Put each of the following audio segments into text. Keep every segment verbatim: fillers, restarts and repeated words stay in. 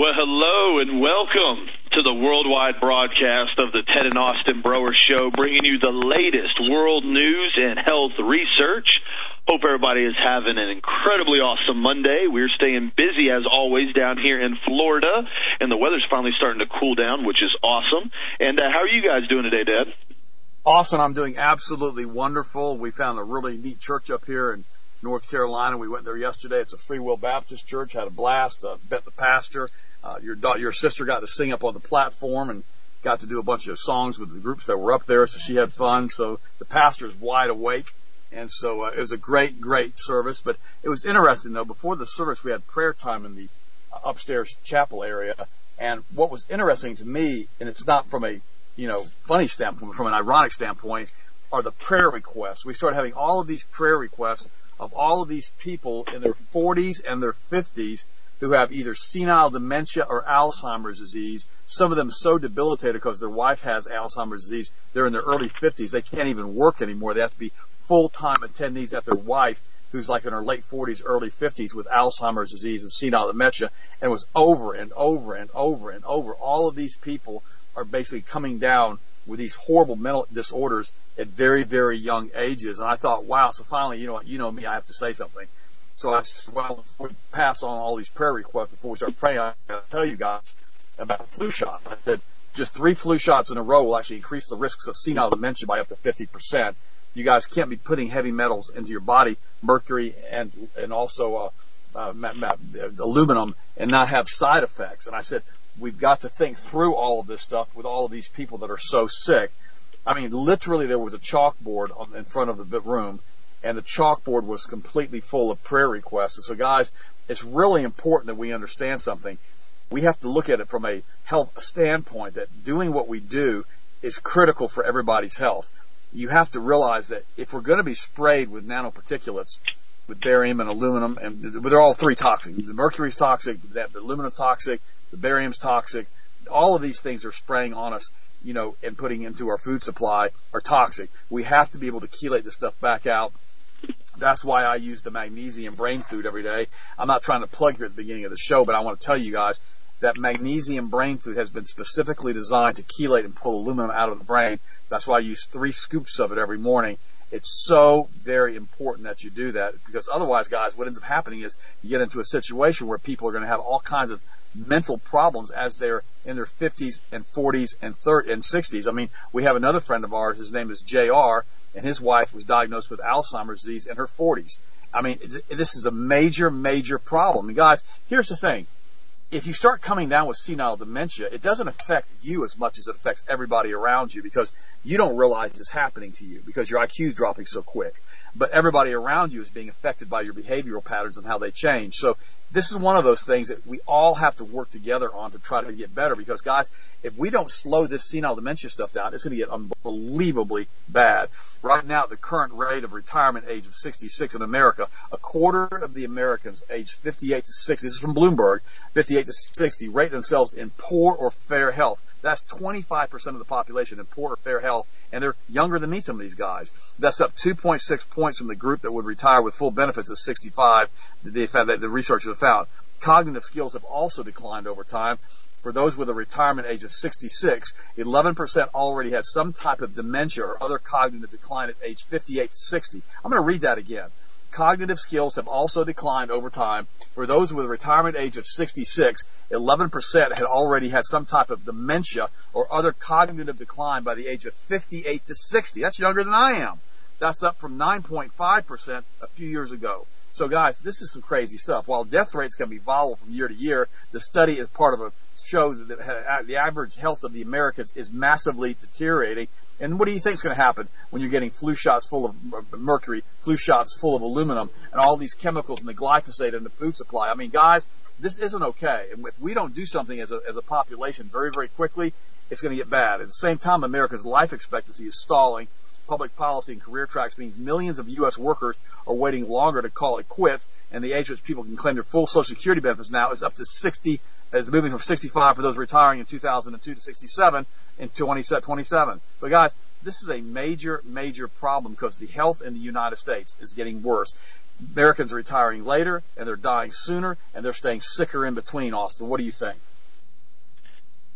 Well, hello and welcome to the worldwide broadcast of the Ted and Austin Broer Show, bringing you the latest world news and health research. Hope everybody is having an incredibly awesome Monday. We're staying busy, as always, down here in Florida, and the weather's finally starting to cool down, which is awesome. And uh, how are you guys doing today, Dad? Awesome. I'm doing absolutely wonderful. We found a really neat church up here in North Carolina. We went there yesterday. It's a Free Will Baptist church. Had a blast. Uh, met the pastor. Uh, your da- your sister got to sing up on the platform and got to do a bunch of songs with the groups that were up there, so she had fun. So the pastor's wide awake, and so uh, it was a great, great service. But it was interesting, though. Before the service, we had prayer time in the uh, upstairs chapel area, and what was interesting to me, and it's not from a you know funny standpoint, from an ironic standpoint, are the prayer requests. We started having all of these prayer requests of all of these people in their forties and their fifties who have either senile dementia or Alzheimer's disease. Some of them so debilitated because their wife has Alzheimer's disease. They're in their early fifties. They can't even work anymore. They have to be full-time attendees at their wife, who's like in her late forties, early fifties with Alzheimer's disease and senile dementia. And it was over and over and over and over. All of these people are basically coming down with these horrible mental disorders at very, very young ages. And I thought, wow, so finally, you know what, you know me, I have to say something. So I said, well, before we pass on all these prayer requests, before we start praying, I got to tell you guys about flu shots. I said, just three flu shots in a row will actually increase the risks of senile dementia by up to fifty percent. You guys can't be putting heavy metals into your body, mercury and and also uh, uh, ma- ma- aluminum, and not have side effects. And I said, we've got to think through all of this stuff with all of these people that are so sick. I mean, literally there was a chalkboard on, in front of the room, and the chalkboard was completely full of prayer requests. And so, guys, it's really important that we understand something. We have to look at it from a health standpoint, that doing what we do is critical for everybody's health. You have to realize that if we're going to be sprayed with nanoparticulates, with barium and aluminum, and they're all three toxic. The mercury's toxic, the aluminum's toxic, the barium's toxic. All of these things are spraying on us, you know, and putting into our food supply are toxic. We have to be able to chelate this stuff back out. That's why I use the magnesium brain food every day. I'm not trying to plug here at the beginning of the show, but I want to tell you guys that magnesium brain food has been specifically designed to chelate and pull aluminum out of the brain. That's why I use three scoops of it every morning. It's so very important that you do that, because otherwise, guys, what ends up happening is you get into a situation where people are going to have all kinds of mental problems as they're in their fifties and forties and thirties and sixties. I mean, we have another friend of ours, his name is J R, and his wife was diagnosed with Alzheimer's disease in her forties. I mean, this is a major, major problem. And guys, here's the thing. If you start coming down with senile dementia, it doesn't affect you as much as it affects everybody around you, because you don't realize it's happening to you because your I Q is dropping so quick. But everybody around you is being affected by your behavioral patterns and how they change. So this is one of those things that we all have to work together on to try to get better, because, guys, if we don't slow this senile dementia stuff down, it's going to get unbelievably bad. Right now, the current rate of retirement age of sixty-six in America, a quarter of the Americans aged fifty-eight to sixty, this is from Bloomberg, fifty-eight to sixty, rate themselves in poor or fair health. That's twenty-five percent of the population in poor or fair health, and they're younger than me, some of these guys. That's up two point six points from the group that would retire with full benefits at sixty-five, they found, that the researchers have found. Cognitive skills have also declined over time. For those with a retirement age of sixty-six, eleven percent already has some type of dementia or other cognitive decline at age fifty-eight to sixty. I'm going to read that again. Cognitive skills have also declined over time. For those with a retirement age of sixty-six, eleven percent had already had some type of dementia or other cognitive decline by the age of fifty-eight to sixty. That's younger than I am. That's up from nine point five percent a few years ago. So, guys, this is some crazy stuff. While death rates can be volatile from year to year, the study is part of a shows that the average health of the Americans is massively deteriorating. And what do you think is going to happen when you're getting flu shots full of mercury, flu shots full of aluminum, and all these chemicals and the glyphosate in the food supply? I mean, guys, this isn't okay. And if we don't do something as a, as a population very, very quickly, it's going to get bad. At the same time, America's life expectancy is stalling. Public policy and career tracks means millions of U S workers are waiting longer to call it quits, and the age at which people can claim their full Social Security benefits now is up to sixty, is moving from sixty-five for those retiring in two thousand two to sixty-seven in twenty twenty-seven. So, guys, this is a major, major problem because the health in the United States is getting worse. Americans are retiring later, and they're dying sooner, and they're staying sicker in between, Austin. What do you think?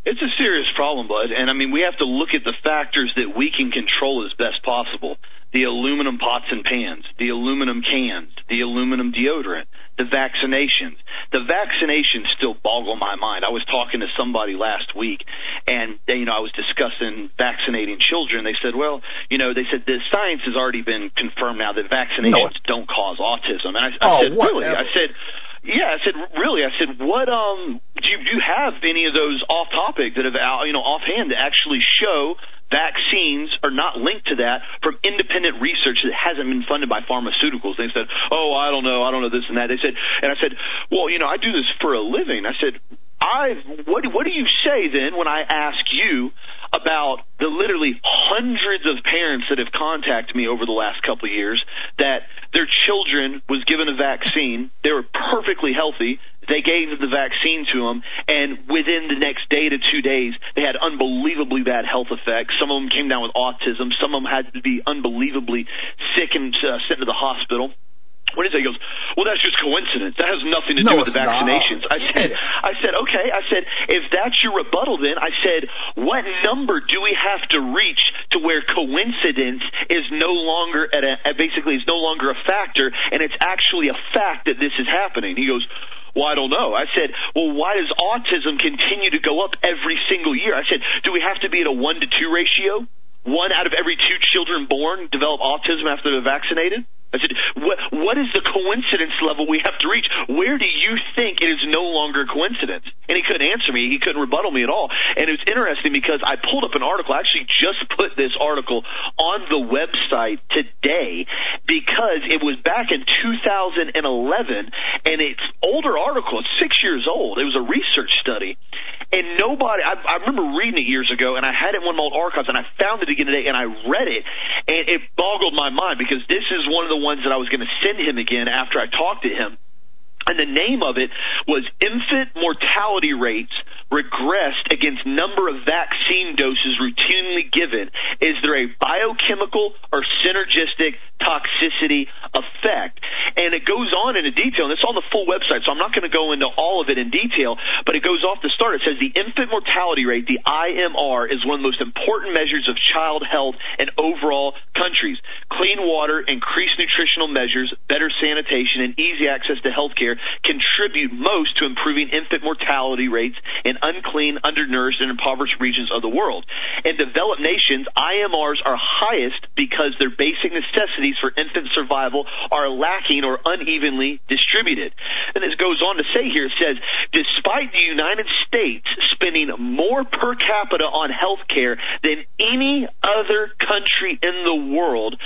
It's a serious problem, bud. And, I mean, we have to look at the factors that we can control as best possible. The aluminum pots and pans, the aluminum cans, the aluminum deodorant, the vaccinations. The vaccinations still boggle my mind. I was talking to somebody last week, and they, you know, I was discussing vaccinating children. They said, well, you know, they said the science has already been confirmed now that vaccinations no. don't cause autism. And I, I oh, said, whatever. really? I said, yeah, I said, really? I said, what, um, do you, do you have any of those off topic that have, you know, offhand that actually show vaccines are not linked to that from independent research that hasn't been funded by pharmaceuticals? They said, oh, I don't know, I don't know this and that. They said, and I said, well, you know, I do this for a living. I said, I, what, what do you say then when I ask you about the literally hundreds of parents that have contacted me over the last couple of years that their children was given a vaccine, they were perfectly healthy, they gave the vaccine to them, and within the next day to two days, they had unbelievably bad health effects. Some of them came down with autism. Some of them had to be unbelievably sick and uh, sent to the hospital. What is that? He goes, well, that's just coincidence. That has nothing to do no, with the vaccinations. Not. I said, I said, okay. I said, if that's your rebuttal, then I said, what number do we have to reach to where coincidence is no longer at a, basically is no longer a factor, and it's actually a fact that this is happening? He goes, well, I don't know. I said, well, why does autism continue to go up every single year? I said, do we have to be at a one to two ratio? One out of every two children born develop autism after they're vaccinated? I said, what, what is the coincidence level we have to reach? Where do you think it is no longer a coincidence? And he couldn't answer me. He couldn't rebuttal me at all. And it was interesting because I pulled up an article. I actually just put this article on the website today because it was back in two thousand eleven, and it's an older article. It's six years old. It was a research study. And nobody, I, I remember reading it years ago, and I had it in one of my old archives, and I found it again today, and I read it, and it boggled my mind because this is one of the ones that I was going to send him again after I talked to him. And the name of it was Infant Mortality Rates Regressed Against Number of Vaccine Doses Routinely Given. Is there a biochemical or synergistic toxicity effect? And it goes on in a detail, and it's on the full website, so I'm not going to go into all of it in detail, but it goes off the start. It says the infant mortality rate, the I M R, is one of the most important measures of child health in overall countries. Clean water, increased nutritional measures, better sanitation, and easy access to health care contribute most to improving infant mortality rates in unclean, undernourished, and impoverished regions of the world. In developed nations, I M Rs are highest because their basic necessities for infant survival are lacking or unevenly distributed. And it goes on to say here, it says, despite the United States spending more per capita on health care than any other country in the world,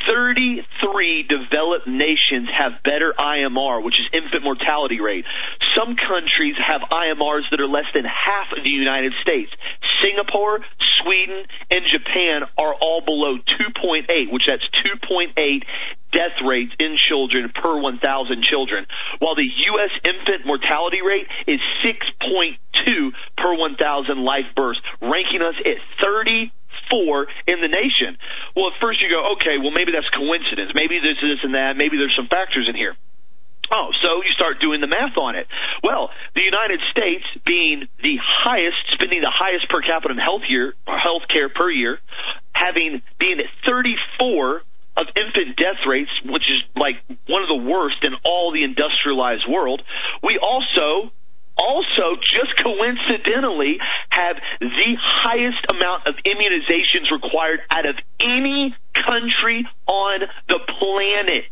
thirty-three developed nations have better I M R, which is infant mortality rate. Some countries have I M Rs that are less than half of the United States. Singapore, Sweden, and Japan are all below two point eight, which that's two point eight death rates in children per one thousand children, while the U S infant mortality rate is six point two per one thousand live births, ranking us at thirty-four in the nation. Well, at first you go, okay, well, maybe that's coincidence. Maybe there's this and that. Maybe there's some factors in here. Oh, so you start doing the math on it. Well, the United States being the highest, spending the highest per capita in health year, health care per year, having being at thirty-four of infant death rates, which is like one of the worst in all the industrialized world, we also also just coincidentally have the highest amount of immunizations required out of any country on the planet.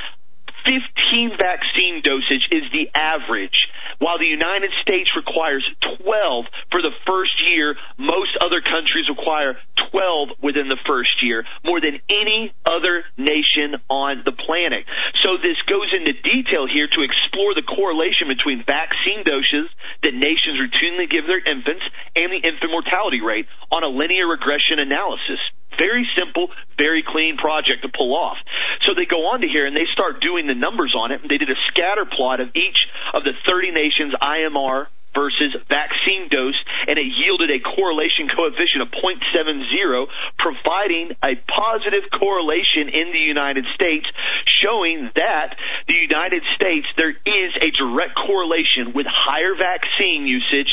fifteen vaccine dosage is the average, while the United States requires twelve for the first year. Most other countries require twelve within the first year, more than any other nation on the planet. So this goes into detail here to explore the correlation between vaccine doses that nations routinely give their infants and the infant mortality rate on a linear regression analysis. Very simple, very clean project to pull off. So they go on to here and they start doing the numbers on it. They did a scatter plot of each of the thirty nations' I M R versus vaccine dose, and it yielded a correlation coefficient of zero point seven zero, providing a positive correlation in the United States, showing that the United States, there is a direct correlation with higher vaccine usage,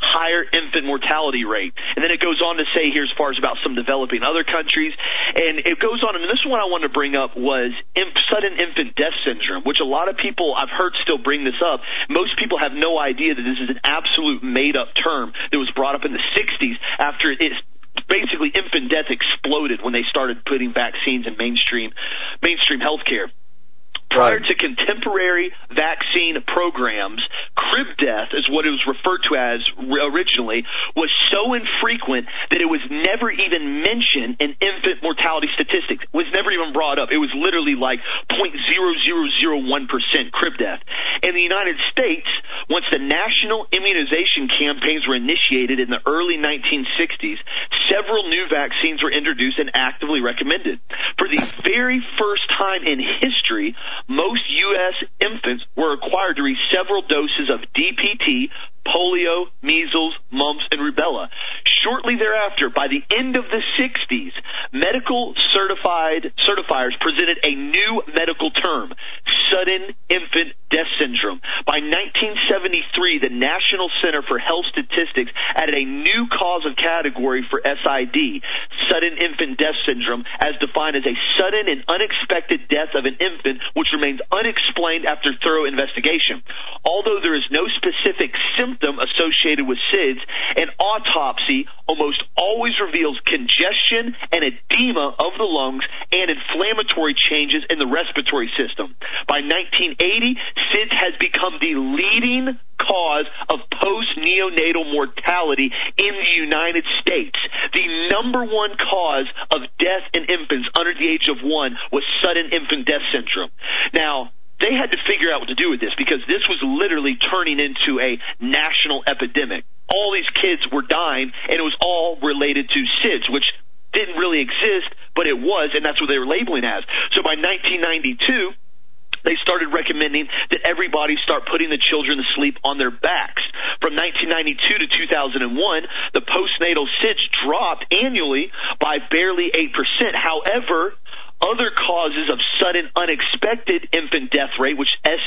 higher infant mortality rate. And then it goes on to say here as far as about some developing other countries. And it goes on, and this one I wanted to bring up was imp- sudden infant death syndrome, which a lot of people I've heard still bring this up. Most people have no idea that this is an absolute made-up term that was brought up in the sixties after it is basically infant death exploded when they started putting vaccines in mainstream mainstream healthcare. Prior to contemporary vaccine programs, crib death is what it was referred to as originally, was so infrequent that it was never even mentioned in infant mortality statistics. It was never even brought up. It was literally like zero point zero zero zero one percent crib death. In the United States, once the national immunization campaigns were initiated in the early nineteen sixties, several new vaccines were introduced and actively recommended. For the very first time in history, most U S infants were required to receive several doses of D P T, polio, measles, mumps, and rubella. Shortly thereafter, by the end of the sixties, medical certified certifiers presented a new medical term, sudden infant death syndrome. By nineteen seventy-three, the National Center for Health Statistics added a new cause of category for S I D, sudden infant death syndrome, as defined as a sudden and unexpected death of an infant which remains unexplained after thorough investigation. Although there is no specific symptom associated with S I D S, an autopsy almost always reveals congestion and edema of the lungs and inflammatory changes in the respiratory system. By nineteen eighty, S I D S has become the leading cause of post-neonatal mortality in the United States. The number one cause of death in infants under the age of one was sudden infant death syndrome. Now, they had to figure out what to do with this because this was literally turning into a national epidemic. All these kids were dying, and it was all related to S I D S, which didn't really exist, but it was, and that's what they were labeling as. So by nineteen ninety-two, they started recommending that everybody start putting the children to sleep on their backs. From nineteen ninety-two to two thousand one, the postnatal S I D S dropped annually by barely eight percent. However, other causes of sudden unexpected infant death rate, which S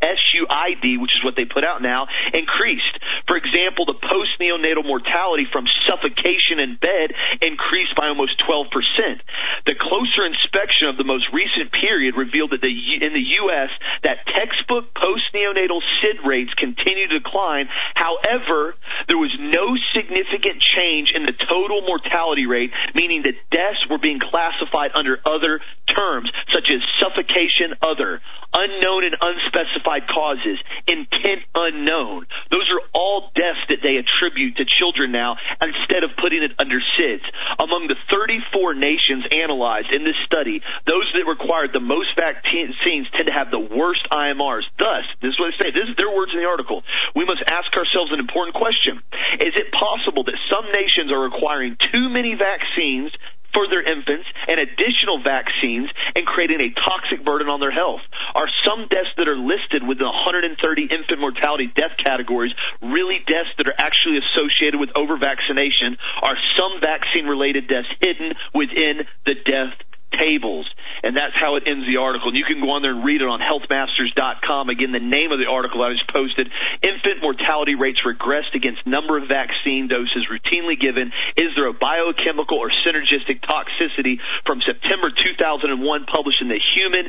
U I D, which is what they put out now, increased. For example, the post-neonatal mortality from suffocation in bed increased by almost twelve percent. The closer inspection of the most recent period revealed that the, in the U S that textbook post-neonatal S I D rates continue to decline. However, there was no significant change in the total mortality rate, meaning that deaths were being classified under other terms such as suffocation other, unknown and unspecified causes, intent unknown. Those are all deaths that they attribute to children now instead of putting it under S I D S. Among the thirty-four nations analyzed in this study, those that required the most vaccines tend to have the worst I M Rs. Thus, this is what they say, this is their words in the article, we must ask ourselves an important question. Is it possible that some nations are requiring too many vaccines for their infants and additional vaccines and creating a toxic burden on their health? Are some deaths that are listed within one hundred thirty infant mortality death categories really deaths that are actually associated with over-vaccination? Are some vaccine-related deaths hidden within the death tables? And that's how it ends the article. And you can go on there and read it on health masters dot com. Again, the name of the article I just posted, Infant Mortality Rates Regressed Against Number of Vaccine Doses Routinely Given. Is there a biochemical or synergistic toxicity? From September two thousand one, published in the Human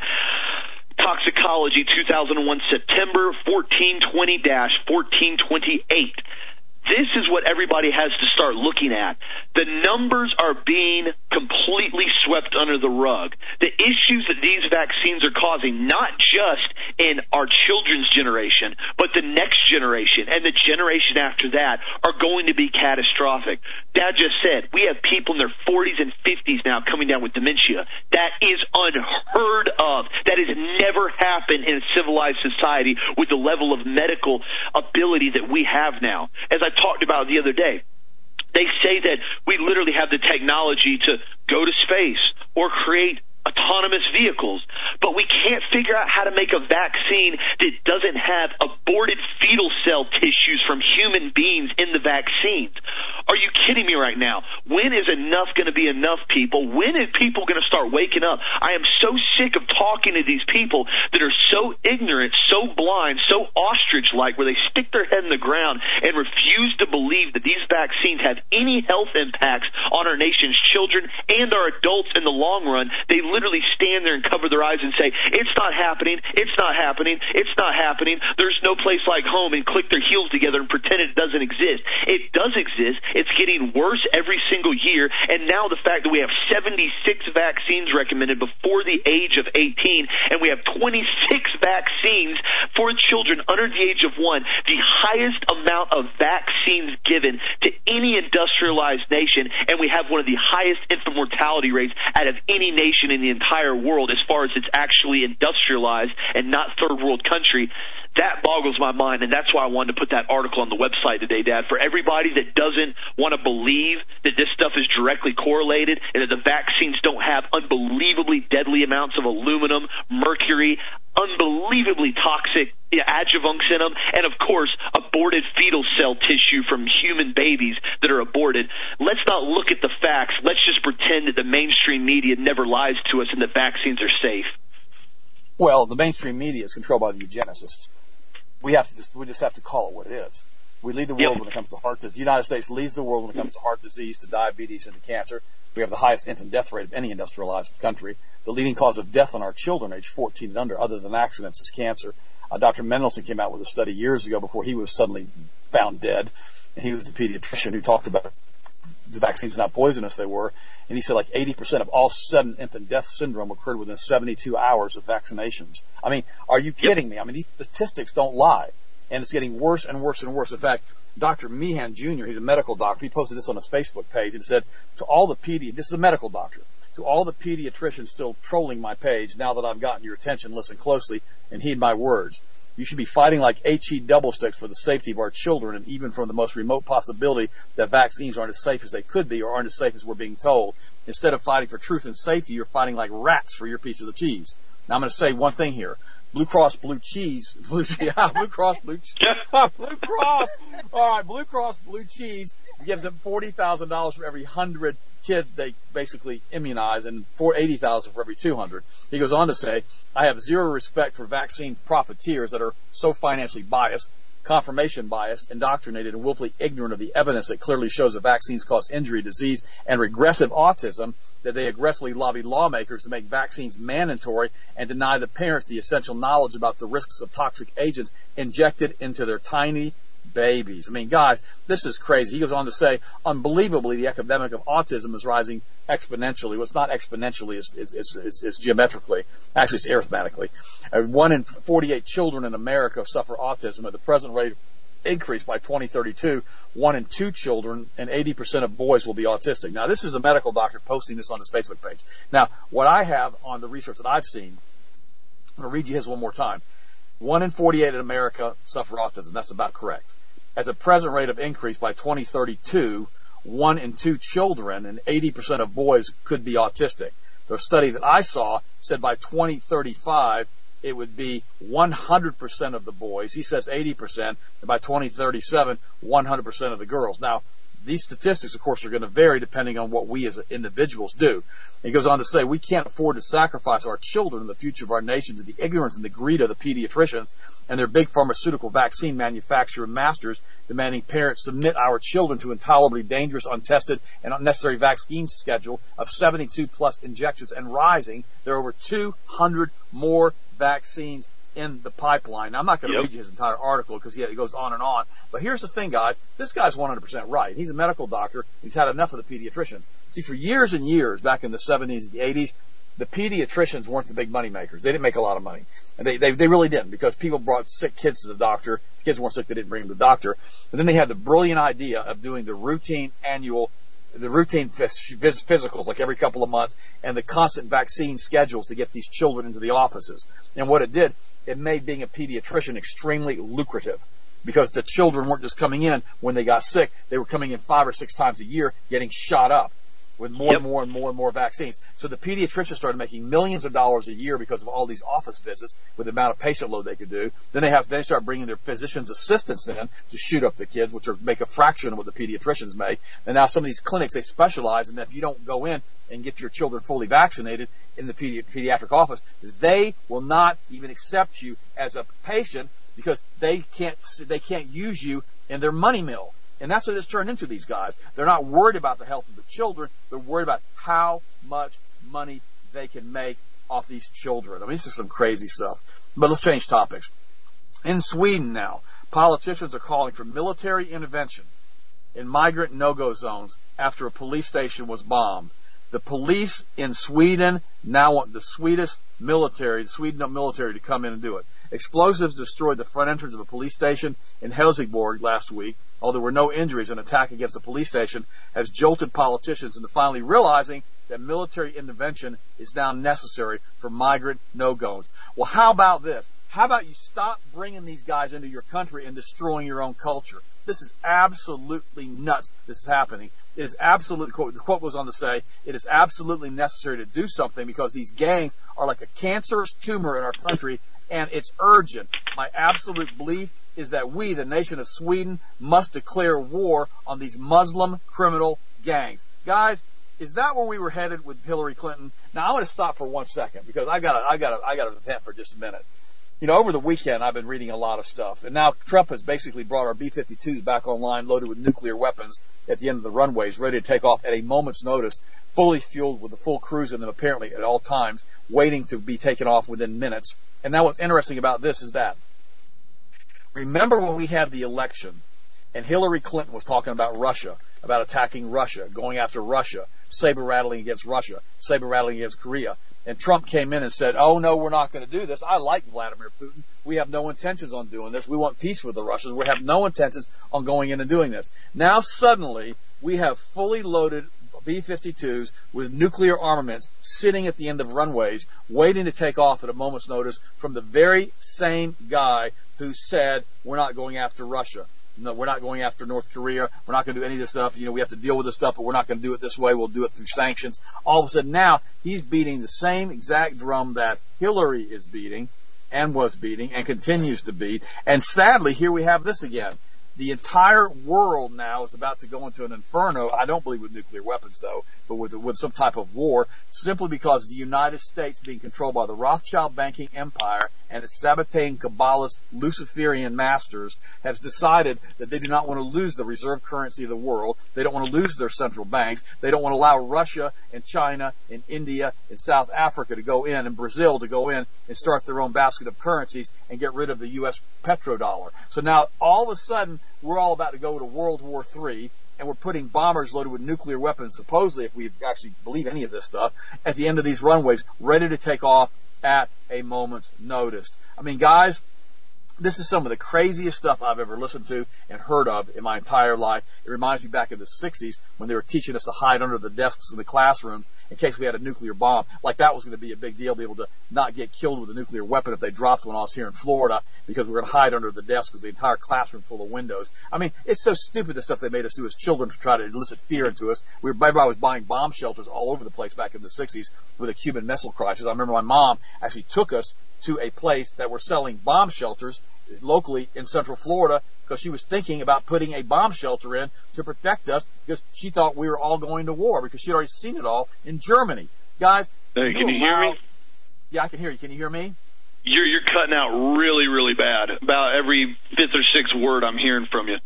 Toxicology, two thousand one, September fourteen twenty dash fourteen twenty-eight. This is what everybody has to start looking at. The numbers are being completely swept under the rug. The issues that these vaccines are causing, not just in our children's generation, but the next generation and the generation after that, are going to be catastrophic. Dad just said, we have people in their forties and fifties now coming down with dementia. That is unheard of. That has never happened in a civilized society with the level of medical ability that we have now. As I talked about the other day, they say that we literally have the technology to go to space or create autonomous vehicles, but we can't figure out how to make a vaccine that doesn't have aborted fetal cell tissues from human beings in the vaccines. Are you kidding me right now? When is enough going to be enough, people? When are people going to start waking up? I am so sick of talking to these people that are so ignorant, so blind, so ostrich-like, where they stick their head in the ground and refuse to believe that these vaccines have any health impacts on our nation's children and our adults in the long run. They literally stand there and cover their eyes and say, it's not happening, it's not happening, it's not happening, there's no place like home, and click their heels together and pretend it doesn't exist. It does exist. It's getting worse every single year, and now the fact that we have seventy-six vaccines recommended before the age of eighteen, and we have twenty-six vaccines for children under the age of one, the highest amount of vaccines given to any industrialized nation, and we have one of the highest infant mortality rates out of any nation in the entire world as far as it's actually industrialized and not third world country. That boggles my mind, and that's why I wanted to put that article on the website today, Dad. For everybody that doesn't want to believe that this stuff is directly correlated and that the vaccines don't have unbelievably deadly amounts of aluminum, mercury, unbelievably toxic adjuvants in them, and, of course, aborted fetal cell tissue from human babies that are aborted. Let's not look at the facts. Let's just pretend that the mainstream media never lies to us and that vaccines are safe. Well, the mainstream media is controlled by the eugenicists. We have to just, we just have to call it what it is. We lead the world Yep. when it comes to heart disease. The United States leads the world when it comes to heart disease, to diabetes, and to cancer. We have the highest infant death rate of any industrialized country. The leading cause of death on our children aged fourteen and under, other than accidents, is cancer. Uh, Doctor Mendelsohn came out with a study years ago before he was suddenly found dead. And he was the pediatrician who talked about the vaccines and how poisonous they were. And he said like eighty percent of all sudden infant death syndrome occurred within seventy-two hours of vaccinations. I mean, are you kidding yep. me? I mean, these statistics don't lie. And it's getting worse and worse and worse. In fact, Doctor Meehan Junior, he's a medical doctor, he posted this on his Facebook page and said, to all the pedi, this is a medical doctor, to all the pediatricians still trolling my page, now that I've gotten your attention, listen closely and heed my words. You should be fighting like HE double sticks for the safety of our children, and even from the most remote possibility that vaccines aren't as safe as they could be or aren't as safe as we're being told. Instead of fighting for truth and safety, you're fighting like rats for your piece of the cheese. Now, I'm going to say one thing here. Blue Cross Blue Cheese, Blue, yeah, Blue Cross Blue Blue Cross, all right, Blue Cross Blue Cheese gives them forty thousand dollars for every hundred kids they basically immunize, and for eighty thousand for every two hundred. He goes on to say, I have zero respect for vaccine profiteers that are so financially biased, confirmation biased, indoctrinated, and willfully ignorant of the evidence that clearly shows that vaccines cause injury, disease, and regressive autism, that they aggressively lobby lawmakers to make vaccines mandatory and deny the parents the essential knowledge about the risks of toxic agents injected into their tiny babies. I mean, guys, this is crazy. He goes on to say, unbelievably, the epidemic of autism is rising exponentially. Well, it's not exponentially, it's, it's, it's, it's, it's geometrically. Actually, it's arithmetically. Uh, one in forty-eight children in America suffer autism. At the present rate increase by twenty thirty-two, one in two children and eighty percent of boys will be autistic. Now, this is a medical doctor posting this on his Facebook page. Now, what I have on the research that I've seen, I'm going to read you his one more time. one in forty-eight in America suffer autism. That's about correct. At the present rate of increase by twenty thirty-two, one in two children and eighty percent of boys could be autistic. The study that I saw said by twenty thirty-five, it would be one hundred percent of the boys. He says eighty percent. And by twenty thirty-seven, one hundred percent of the girls. Now, these statistics, of course, are going to vary depending on what we as individuals do. He goes on to say, we can't afford to sacrifice our children and the future of our nation to the ignorance and the greed of the pediatricians and their big pharmaceutical vaccine manufacturer masters, demanding parents submit our children to intolerably dangerous, untested, and unnecessary vaccine schedule of seventy-two plus injections and rising. There are over two hundred more vaccines in the pipeline. Now, I'm not going to yep. read you his entire article because yeah, it goes on and on. But here's the thing, guys. This guy's one hundred percent right. He's a medical doctor. He's had enough of the pediatricians. See, for years and years, back in the seventies and the eighties, the pediatricians weren't the big money makers. They didn't make a lot of money. And they, they, they really didn't, because people brought sick kids to the doctor. If the kids weren't sick, they didn't bring them to the doctor. And then they had the brilliant idea of doing the routine annual the routine physicals like every couple of months and the constant vaccine schedules to get these children into the offices. And what it did, it made being a pediatrician extremely lucrative, because the children weren't just coming in when they got sick. They were coming in five or six times a year getting shot up. with more yep. and more and more and more vaccines. So the pediatricians started making millions of dollars a year because of all these office visits with the amount of patient load they could do. Then they have they start bringing their physicians' assistants in to shoot up the kids, which are make a fraction of what the pediatricians make. And now some of these clinics, they specialize in that if you don't go in and get your children fully vaccinated in the pedi- pediatric office, they will not even accept you as a patient because they can't they can't use you in their money mill. And that's what it's turned into, these guys. They're not worried about the health of the children. They're worried about how much money they can make off these children. I mean, this is some crazy stuff. But let's change topics. In Sweden now, politicians are calling for military intervention in migrant no-go zones after a police station was bombed. The police in Sweden now want the Swedish military, the Sweden military, to come in and do it. Explosives destroyed the front entrance of a police station in Helsingborg last week. Although there were no injuries, an attack against the police station has jolted politicians into finally realizing that military intervention is now necessary for migrant no-goes. Well, how about this? How about you stop bringing these guys into your country and destroying your own culture? This is absolutely nuts. This is happening. It is absolutely, quote, the quote goes on to say, it is absolutely necessary to do something because these gangs are like a cancerous tumor in our country, and it's urgent. My absolute belief is that we, the nation of Sweden, must declare war on these Muslim criminal gangs. Guys, is that where we were headed with Hillary Clinton? Now, I want to stop for one second because I got I got I got to vent for just a minute. You know, over the weekend, I've been reading a lot of stuff, and now Trump has basically brought our B fifty-twos back online, loaded with nuclear weapons at the end of the runways, ready to take off at a moment's notice, fully fueled with the full crews in them apparently at all times, waiting to be taken off within minutes. And now what's interesting about this is that, remember when we had the election, and Hillary Clinton was talking about Russia, about attacking Russia, going after Russia, saber-rattling against Russia, saber-rattling against Korea. And Trump came in and said, oh, no, we're not going to do this. I like Vladimir Putin. We have no intentions on doing this. We want peace with the Russians. We have no intentions on going in and doing this. Now, suddenly, we have fully loaded B fifty-twos with nuclear armaments sitting at the end of runways, waiting to take off at a moment's notice from the very same guy who said, we're not going after Russia. No, we're not going after North Korea. We're not going to do any of this stuff. You know, we have to deal with this stuff, but we're not going to do it this way. We'll do it through sanctions. All of a sudden now, he's beating the same exact drum that Hillary is beating and was beating and continues to beat. And sadly, here we have this again. The entire world now is about to go into an inferno. I don't believe with nuclear weapons, though, but with with some type of war, simply because the United States, being controlled by the Rothschild banking empire and its Sabbatean Kabbalist Luciferian masters, has decided that they do not want to lose the reserve currency of the world. They don't want to lose their central banks. They don't want to allow Russia and China and India and South Africa to go in and Brazil to go in and start their own basket of currencies and get rid of the U S petrodollar. So now, all of a sudden, we're all about to go to World War Three, and we're putting bombers loaded with nuclear weapons, supposedly, if we actually believe any of this stuff, at the end of these runways, ready to take off at a moment's notice. I mean, guys, this is some of the craziest stuff I've ever listened to and heard of in my entire life. It reminds me back in the sixties when they were teaching us to hide under the desks in the classrooms in case we had a nuclear bomb. Like that was going to be a big deal, be able to not get killed with a nuclear weapon if they dropped one on us here in Florida, because we were going to hide under the desk because the entire classroom full of windows. I mean, it's so stupid the stuff they made us do as children to try to elicit fear into us. We were, everybody was buying bomb shelters all over the place back in the sixties with the Cuban Missile Crisis. I remember my mom actually took us to a place that were selling bomb shelters locally in Central Florida because she was thinking about putting a bomb shelter in to protect us because she thought we were all going to war because she'd already seen it all in Germany. Guys, hey, can you hear me? Yeah, I can hear you. Can you hear me? You're you're cutting out really, really bad. About every fifth or sixth word I'm hearing from you.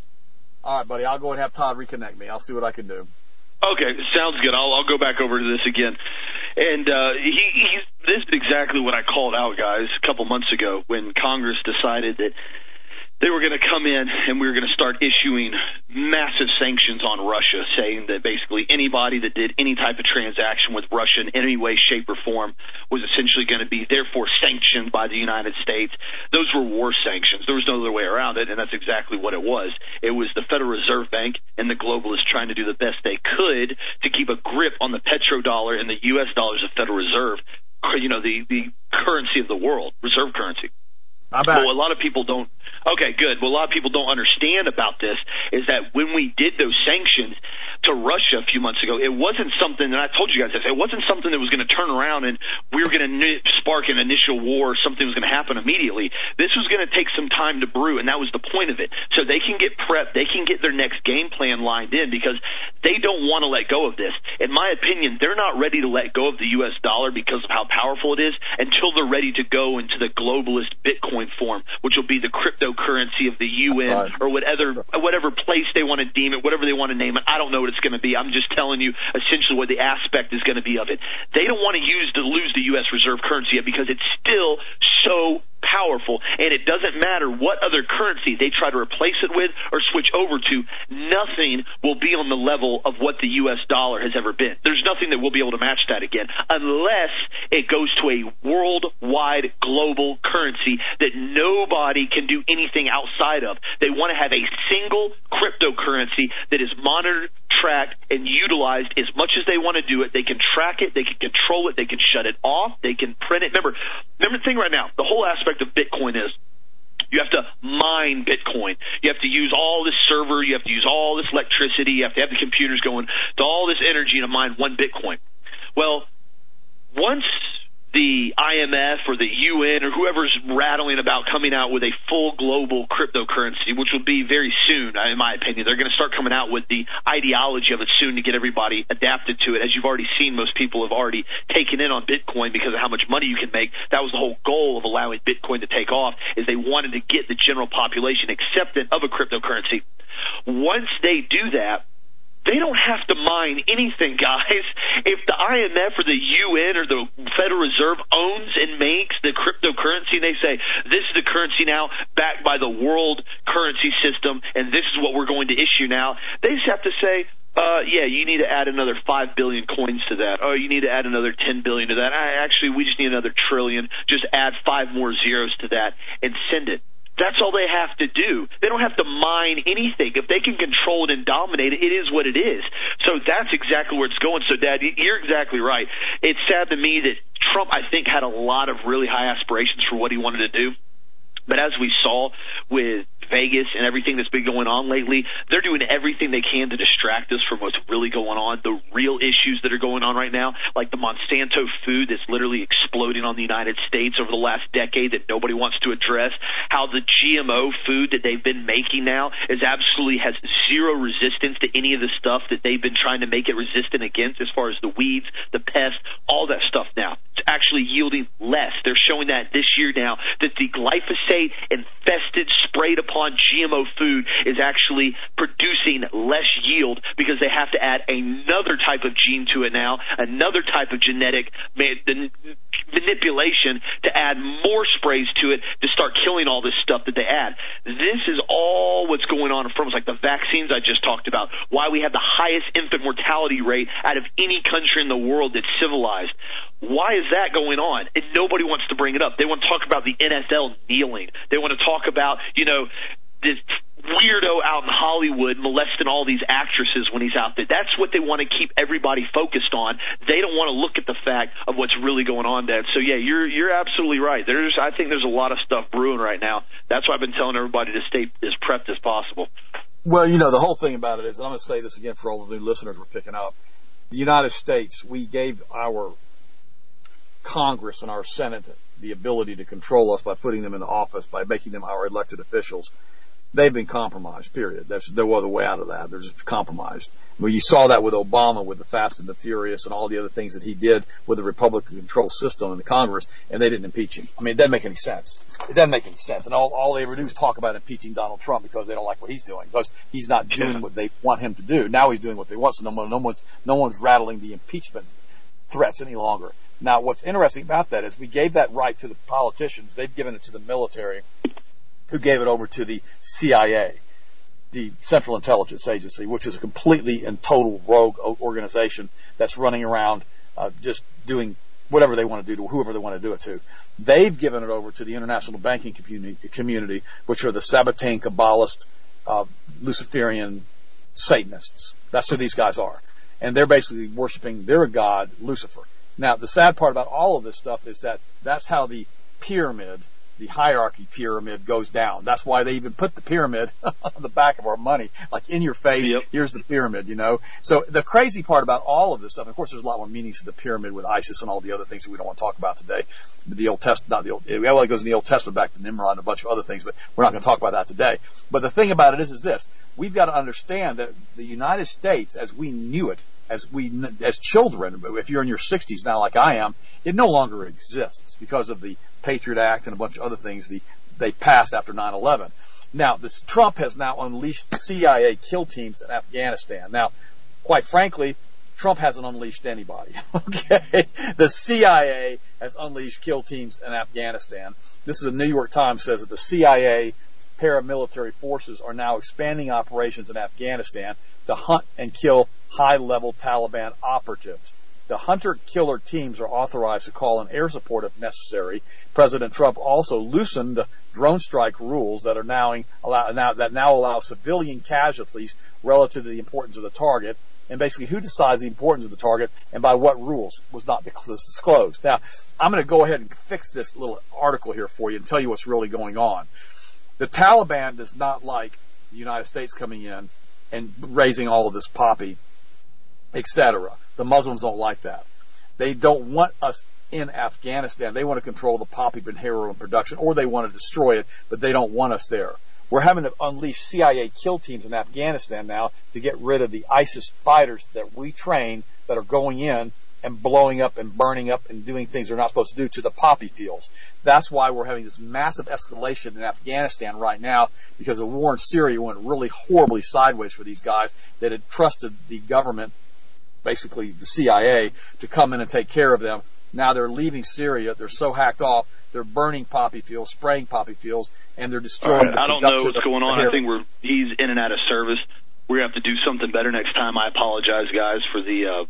All right, buddy. I'll go and have Todd reconnect me. I'll see what I can do. Okay, sounds good. I'll I'll go back over to this again. And uh, he, he's, this is exactly what I called out, guys, a couple months ago when Congress decided that they were going to come in and we were going to start issuing massive sanctions on Russia, saying that basically anybody that did any type of transaction with Russia in any way, shape, or form was essentially going to be therefore sanctioned by the United States. Those were war sanctions. There was no other way around it, and that's exactly what it was. It was the Federal Reserve Bank and the globalists trying to do the best they could to keep a grip on the petrodollar and the U S dollars of Federal Reserve, you know, the, the currency of the world, reserve currency. I'm back. Well, a lot of people don't. Okay, good. Well, a lot of people don't understand about this is that when we did those sanctions, to Russia a few months ago, it wasn't something, and I told you guys this, it wasn't something that was going to turn around and we were going to spark an initial war or something was going to happen immediately. This was going to take some time to brew, and that was the point of it. So they can get prepped, they can get their next game plan lined in because they don't want to let go of this. In my opinion, they're not ready to let go of the U S dollar because of how powerful it is until they're ready to go into the globalist Bitcoin form, which will be the cryptocurrency of the U N right. or whatever, whatever place they want to deem it, whatever they want to name it. I don't know what it's going to be. I'm just telling you essentially what the aspect is going to be of it. They don't want to use to lose the U S reserve currency yet because it's still so powerful, and it doesn't matter what other currency they try to replace it with or switch over to, nothing will be on the level of what the U S dollar has ever been. There's nothing that will be able to match that again unless it goes to a worldwide global currency that nobody can do anything outside of. They want to have a single cryptocurrency that is monitored, tracked, and utilized as much as they want to do it. They can track it, they can control it, they can shut it off, they can print it. Remember, remember the thing right now, the whole aspect of Bitcoin is you have to mine Bitcoin. You have to use all this server, you have to use all this electricity, you have to have the computers going to all this energy to mine one Bitcoin. Well, once the I M F or the U N or whoever's rattling about coming out with a full global cryptocurrency, which will be very soon, in my opinion. They're going to start coming out with the ideology of it soon to get everybody adapted to it. As you've already seen, most people have already taken in on Bitcoin because of how much money you can make. That was the whole goal of allowing Bitcoin to take off, is they wanted to get the general population acceptant of a cryptocurrency. Once they do that, they don't have to mine anything, guys. If the I M F or the U N or the Federal Reserve owns and makes the cryptocurrency and they say, this is the currency now backed by the world currency system and this is what we're going to issue now, they just have to say, uh, yeah, you need to add another five billion coins to that. Oh, you need to add another ten billion to that. I, actually, we just need another trillion. Just add five more zeros to that and send it. That's all they have to do. They don't have to mine anything. If they can control it and dominate it, it is what it is. So that's exactly where it's going. So, Dad, you're exactly right. It's sad to me that Trump, I think, had a lot of really high aspirations for what he wanted to do. But as we saw with Vegas and everything that's been going on lately, they're doing everything they can to distract us from what's really going on, the real issues that are going on right now, like the Monsanto food that's literally exploding on the United States over the last decade that nobody wants to address, how the G M O food that they've been making now is absolutely has zero resistance to any of the stuff that they've been trying to make it resistant against as far as the weeds, the pests, all that stuff now. It's actually yielding less. They're showing that this year now that the glyphosate infested, sprayed upon G M O food is actually producing less yield because they have to add another type of gene to it now, another type of genetic manipulation to add more sprays to it to start killing all this stuff that they add. This is all what's going on in firms like the vaccines I just talked about, why we have the highest infant mortality rate out of any country in the world that's civilized. Why is that going on? And nobody wants to bring it up. They want to talk about the N F L kneeling. They want to talk about, you know, this weirdo out in Hollywood molesting all these actresses when he's out there. That's what they want to keep everybody focused on. They don't want to look at the fact of what's really going on, Dad. So, yeah, you're you're absolutely right. There's I think there's a lot of stuff brewing right now. That's why I've been telling everybody to stay as prepped as possible. Well, you know, the whole thing about it is, and I'm going to say this again for all the new listeners we're picking up, the United States, we gave our Congress and our Senate the ability to control us by putting them in office, by making them our elected officials. They've been compromised, period. There's no other way out of that. They're just compromised. Well, you saw that with Obama, with the Fast and the Furious and all the other things that he did with the Republican-controlled system in the Congress, and they didn't impeach him. I mean, it doesn't make any sense. It doesn't make any sense. And all, all they ever do is talk about impeaching Donald Trump because they don't like what he's doing, because he's not doing what they want him to do. Now he's doing what they want, so no, one, no, one's, no one's rattling the impeachment threats any longer. Now, what's interesting about that is we gave that right to the politicians. They've given it to the military, who gave it over to the C I A, the Central Intelligence Agency, which is a completely and total rogue organization that's running around uh, just doing whatever they want to do to whoever they want to do it to. They've given it over to the international banking community, community which are the Sabbatean, Kabbalist, uh, Luciferian Satanists. That's who these guys are. And they're basically worshiping their god, Lucifer. Now, the sad part about all of this stuff is that that's how the pyramid the hierarchy pyramid goes down. That's why they even put the pyramid on the back of our money, like in your face. Yep. Here's the pyramid, you know. So the crazy part about all of this stuff, and of course, there's a lot more meanings to the pyramid with ISIS and all the other things that we don't want to talk about today. The Old Testament, not the Old, well, it goes in the Old Testament back to Nimrod and a bunch of other things, but we're not going to talk about that today. But the thing about it is, is this: we've got to understand that the United States, as we knew it, as we, as children, if you're in your sixties now, like I am, it no longer exists because of the Patriot Act and a bunch of other things the, they passed after nine eleven. Now, this Trump has now unleashed C I A kill teams in Afghanistan. Now, quite frankly, Trump hasn't unleashed anybody. Okay, the C I A has unleashed kill teams in Afghanistan. This is a New York Times says that the C I A paramilitary forces are now expanding operations in Afghanistan to hunt and kill high-level Taliban operatives. The hunter-killer teams are authorized to call in air support if necessary. President Trump also loosened drone strike rules that are now, allow, now that now allow civilian casualties relative to the importance of the target, and basically who decides the importance of the target and by what rules was not disclosed. Now, I'm going to go ahead and fix this little article here for you and tell you what's really going on. The Taliban does not like the United States coming in and raising all of this poppy, et cetera. The Muslims don't like that. They don't want us in Afghanistan. They want to control the poppy and heroin production, or they want to destroy it, but they don't want us there. We're having to unleash C I A kill teams in Afghanistan now to get rid of the ISIS fighters that we train that are going in and blowing up and burning up and doing things they're not supposed to do to the poppy fields. That's why we're having this massive escalation in Afghanistan right now, because the war in Syria went really horribly sideways for these guys that had trusted the government, basically the C I A, to come in and take care of them. Now they're leaving Syria. They're so hacked off. They're burning poppy fields, spraying poppy fields, and they're destroying right, the I don't know what's of, going on. I think we're he's in and out of service. We're going to have to do something better next time. I apologize, guys, for the uh,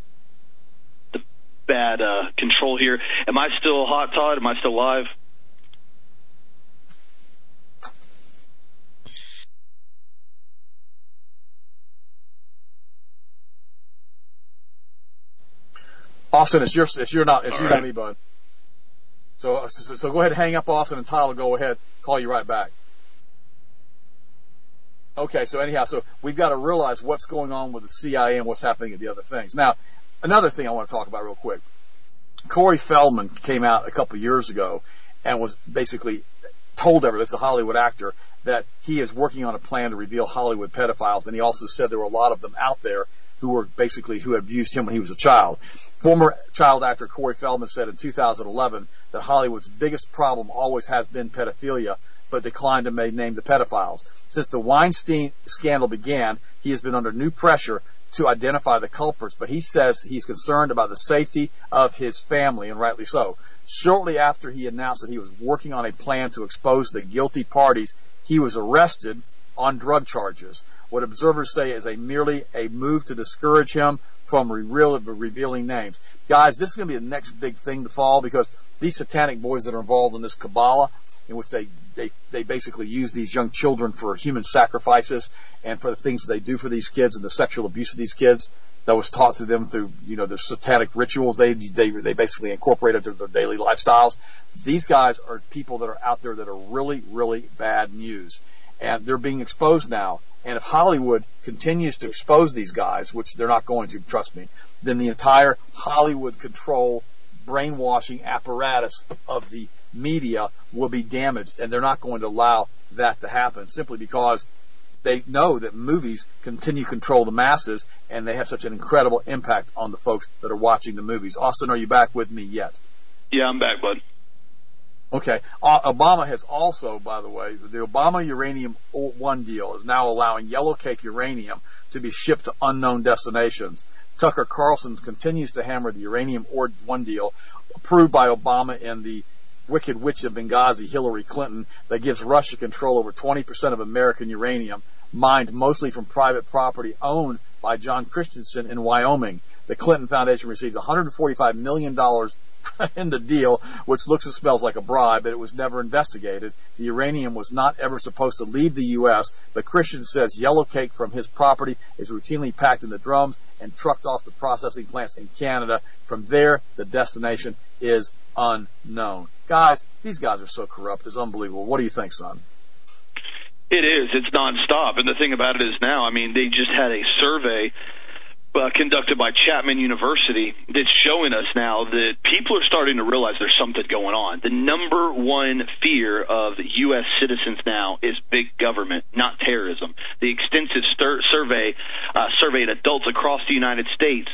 the bad uh, control here. Am I still hot, Todd? Am I still live? Austin, it's your, it's your not, it's All you, right. not me, bud. So, so, so go ahead and hang up, Austin, and Todd will go ahead, call you right back. Okay, so anyhow, so we've got to realize what's going on with the C I A and what's happening at the other things. Now, another thing I want to talk about real quick. Corey Feldman came out a couple of years ago and was basically told everybody, this is a Hollywood actor, that he is working on a plan to reveal Hollywood pedophiles, and he also said there were a lot of them out there who were basically, who abused him when he was a child. Former child actor Corey Feldman said in two thousand eleven that Hollywood's biggest problem always has been pedophilia, but declined to name the pedophiles. Since the Weinstein scandal began, he has been under new pressure to identify the culprits, but he says he's concerned about the safety of his family, and rightly so. Shortly after he announced that he was working on a plan to expose the guilty parties, he was arrested on drug charges. What observers say is a merely a move to discourage him from re- revealing names. Guys, this is going to be the next big thing to fall, because these satanic boys that are involved in this Kabbalah, in which they, they, they basically use these young children for human sacrifices and for the things they do for these kids and the sexual abuse of these kids that was taught to them through, you know, the satanic rituals they, they, they basically incorporated into their daily lifestyles. These guys are people that are out there that are really, really bad news. And they're being exposed now. And if Hollywood continues to expose these guys, which they're not going to, trust me, then the entire Hollywood control brainwashing apparatus of the media will be damaged, and they're not going to allow that to happen, simply because they know that movies continue to control the masses, and they have such an incredible impact on the folks that are watching the movies. Austin, are you back with me yet? Yeah, I'm back, bud. Okay. Uh, Obama has also, by the way, the Obama Uranium One deal is now allowing yellow cake uranium to be shipped to unknown destinations. Tucker Carlson continues to hammer the Uranium One deal approved by Obama and the Wicked Witch of Benghazi, Hillary Clinton, that gives Russia control over twenty percent of American uranium, mined mostly from private property owned by John Christensen in Wyoming. The Clinton Foundation received one hundred forty-five million dollars in the deal, which looks and smells like a bribe, but it was never investigated. The uranium was not ever supposed to leave the U S, but Christian says yellow cake from his property is routinely packed in the drums and trucked off to processing plants in Canada. From there, the destination is unknown. Guys, these guys are so corrupt. It's unbelievable. What do you think, son? It is. It's nonstop. And the thing about it is now, I mean, they just had a survey uh, conducted by Chapman University that's showing us now that people are starting to realize there's something going on. The number one fear of U S citizens now is big government, not terrorism. The extensive stir- survey uh, surveyed adults across the United States.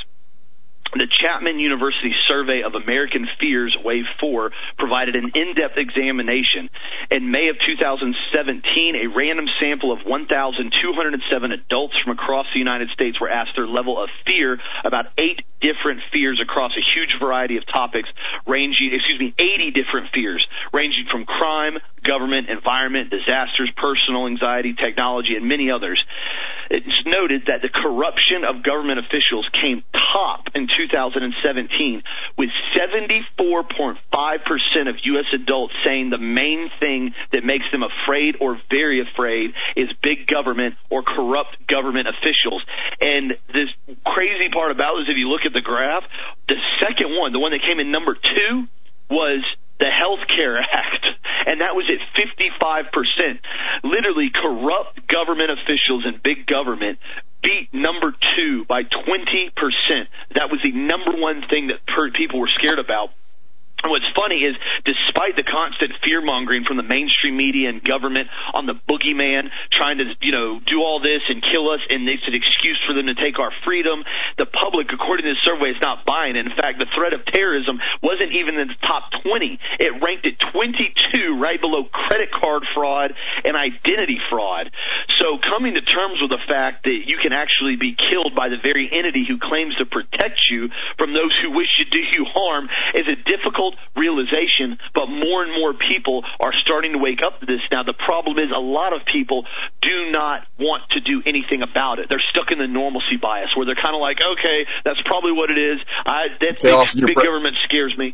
The Chapman University Survey of American Fears, Wave four, provided an in-depth examination. In May of two thousand seventeen, a random sample of one thousand two hundred seven adults from across the United States were asked their level of fear about eight different fears across a huge variety of topics, ranging, excuse me, eighty different fears, ranging from crime, government, environment, disasters, personal anxiety, technology, and many others. It's noted that the corruption of government officials came top in two thousand seventeen, with seventy-four point five percent of U S adults saying the main thing that makes them afraid or very afraid is big government or corrupt government officials. And this crazy part about it is if you look at the graph, the second one, the one that came in number two, was the Health Care Act, and that was at fifty-five percent. Literally, corrupt government officials and big government beat number two by twenty percent. That was the number one thing that people were scared about. And what's funny is, despite the constant fear-mongering from the mainstream media and government on the boogeyman trying to, you know, do all this and kill us, and it's an excuse for them to take our freedom, the public, according to this survey, is not buying it. In fact, the threat of terrorism wasn't even in the top twenty. It ranked at twenty-two, right below credit card fraud and identity fraud. So coming to terms with the fact that you can actually be killed by the very entity who claims to protect you from those who wish to do you harm is a difficult realization, but more and more people are starting to wake up to this now. The problem is a lot of people do not want to do anything about it. They're stuck in the normalcy bias where they're kind of like, okay, that's probably what it is. I, that okay, big, big government scares me.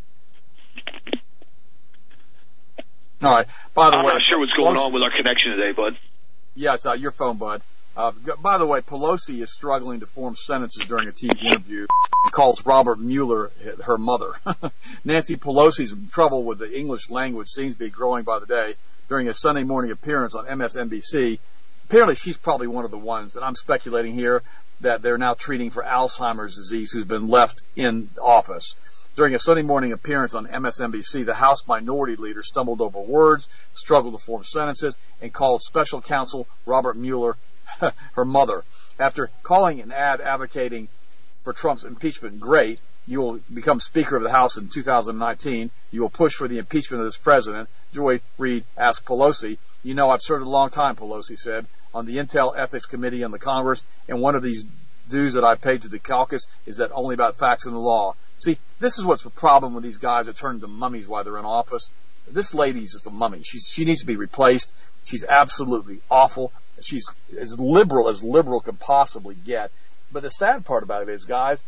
All right. By the I'm way, not sure what's going on with our connection today, bud. Yeah, it's uh, your phone, bud. Uh, by the way, Pelosi is struggling to form sentences during a T V interview and calls Robert Mueller her mother. Nancy Pelosi's trouble with the English language seems to be growing by the day. During a Sunday morning appearance on M S N B C, apparently she's probably one of the ones that I'm speculating here that they're now treating for Alzheimer's disease who's been left in office. During a Sunday morning appearance on M S N B C, the House Minority Leader stumbled over words, struggled to form sentences, and called Special Counsel Robert Mueller her mother. After calling an ad advocating for Trump's impeachment great, you will become Speaker of the House in two thousand nineteen. You will push for the impeachment of this president. Joy Reid asked Pelosi, you know, I've served a long time, Pelosi said, on the Intel Ethics Committee on the Congress, and one of these dues that I paid to the caucus is that only about facts and the law. See, this is what's the problem with these guys that turn into mummies while they're in office. This lady's just a mummy. She, she needs to be replaced. She's absolutely awful. She's as liberal as liberal could possibly get. But the sad part about it is, guys,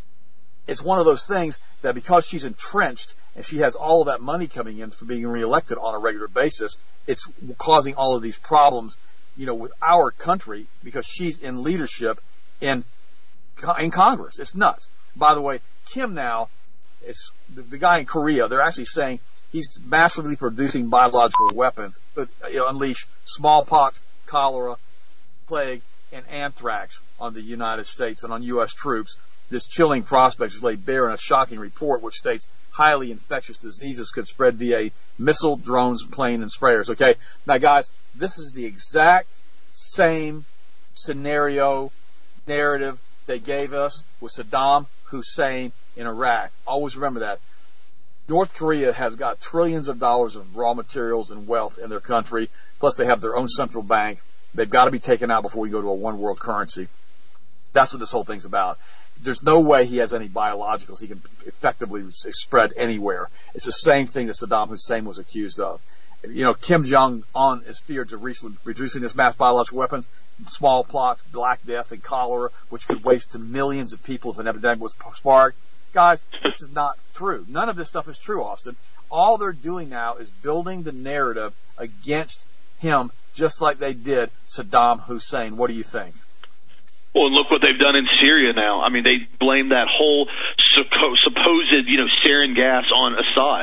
it's one of those things that because she's entrenched and she has all of that money coming in for being reelected on a regular basis, it's causing all of these problems, you know, with our country because she's in leadership in, in Congress. It's nuts. By the way, Kim now, it's the, the guy in Korea, they're actually saying he's massively producing biological weapons that, you know, unleash smallpox, cholera, plague, and anthrax on the United States and on U S troops. This chilling prospect is laid bare in a shocking report which states highly infectious diseases could spread via missile, drones, plane, and sprayers. Okay, now guys, this is the exact same scenario, narrative they gave us with Saddam Hussein in Iraq. Always remember that. North Korea has got trillions of dollars of raw materials and wealth in their country, plus they have their own central bank. They've got to be taken out before we go to a one world currency. That's what this whole thing's about. There's no way he has any biologicals he can effectively spread anywhere. It's the same thing that Saddam Hussein was accused of. You know, Kim Jong-un is feared of reducing his mass biological weapons, smallpox, Black Death, and cholera, which could waste to millions of people if an epidemic was sparked. Guys, this is not true. None of this stuff is true, Austin. All they're doing now is building the narrative against him, just like they did Saddam Hussein. What do you think? Well, and look what they've done in Syria now. I mean, they blame that whole supposed, you know, sarin gas on Assad,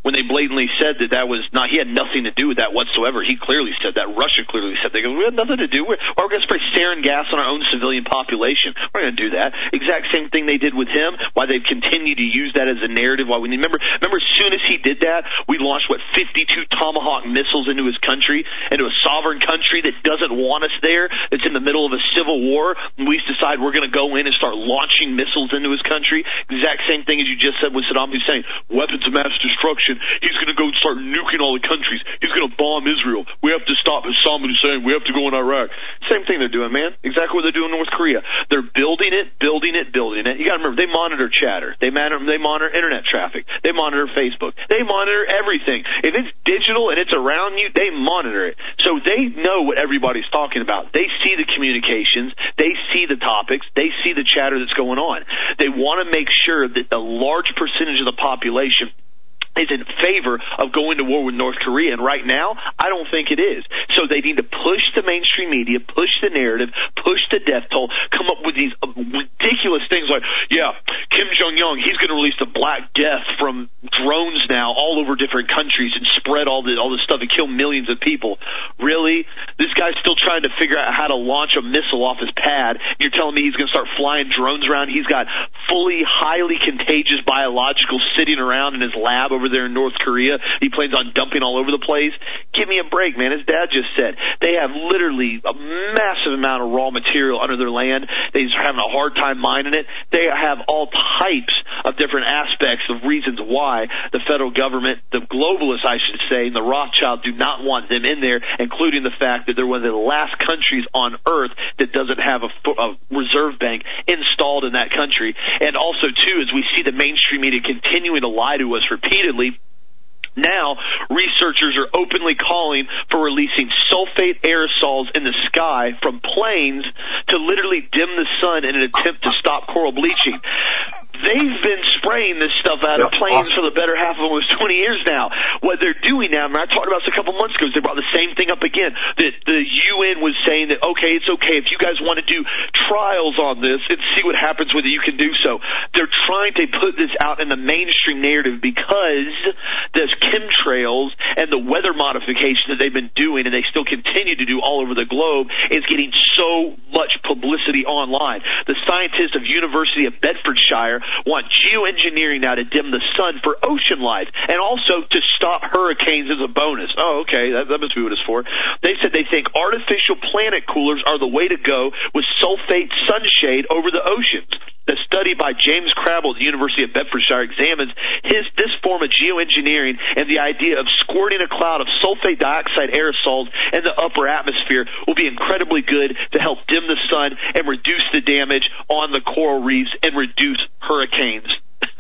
when they blatantly said that that was not, he had nothing to do with that whatsoever. He clearly said that. Russia clearly said, they go, we had nothing to do with it. Or we're going to spray sarin gas on our own civilian population. We're going to do that. Exact same thing they did with him, why they've continued to use that as a narrative. Why we need, remember, remember as soon as he did that, we launched, what, fifty-two Tomahawk missiles into his country, into a sovereign country that doesn't want us there, that's in the middle of a civil war, and we decide we're going to go in and start launching missiles into his country. Exact same thing as you just said with Saddam Hussein. Weapons of mass destruction. He's going to go start nuking all the countries. He's going to bomb Israel. We have to stop Saddam Hussein. We have to go in Iraq. Same thing they're doing, man. Exactly what they're doing in North Korea. They're building it, building it, building it. You got to remember, they monitor chatter. They monitor, they monitor internet traffic. They monitor Facebook. They monitor everything. If it's digital and it's around you, they monitor it. So they know what everybody's talking about. They see the communications. They see the topics. They see the chatter that's going on. They want to make sure that the large percentage of the population is in favor of going to war with North Korea, and right now, I don't think it is. So they need to push the mainstream media, push the narrative, push the death toll, come up with these ridiculous things like, yeah, Kim Jong-un, he's going to release the Black Death from drones now all over different countries and spread all this, all this stuff and kill millions of people. Really? This guy's still trying to figure out how to launch a missile off his pad. You're telling me he's going to start flying drones around? He's got fully, highly contagious biologicals sitting around in his lab over there in North Korea. He plans on dumping all over the place. Give me a break, man. His dad just said they have literally a massive amount of raw material under their land. They're having a hard time mining it. They have all types of different aspects of reasons why the federal government, the globalists, I should say, and the Rothschild do not want them in there, including the fact that they're one of the last countries on earth that doesn't have a, a reserve bank installed in that country. And also, too, as we see the mainstream media continuing to lie to us repeatedly, now, researchers are openly calling for releasing sulfate aerosols in the sky from planes to literally dim the sun in an attempt to stop coral bleaching. They've been spraying this stuff out of planes for the better half of almost twenty years now. What they're doing now, I, mean, I talked about this a couple months ago, is they brought the same thing up again. That the U N was saying that, okay, it's okay, if you guys want to do trials on this and see what happens with it, you can do so. They're trying to put this out in the mainstream narrative because there's chemtrails and the weather modification that they've been doing, and they still continue to do all over the globe, is getting so much publicity online. The scientists of University of Bedfordshire want geoengineering now to dim the sun for ocean life, and also to stop hurricanes as a bonus. Oh, okay, that, that must be what it's for. They said they think artificial planet coolers are the way to go with sulfate sunshade over the oceans. The study by James Crabble at the University of Bedfordshire examines his this form of geoengineering and the idea of squirting a cloud of sulfate dioxide aerosols in the upper atmosphere will be incredibly good to help dim the sun and reduce the damage on the coral reefs and reduce hurricanes.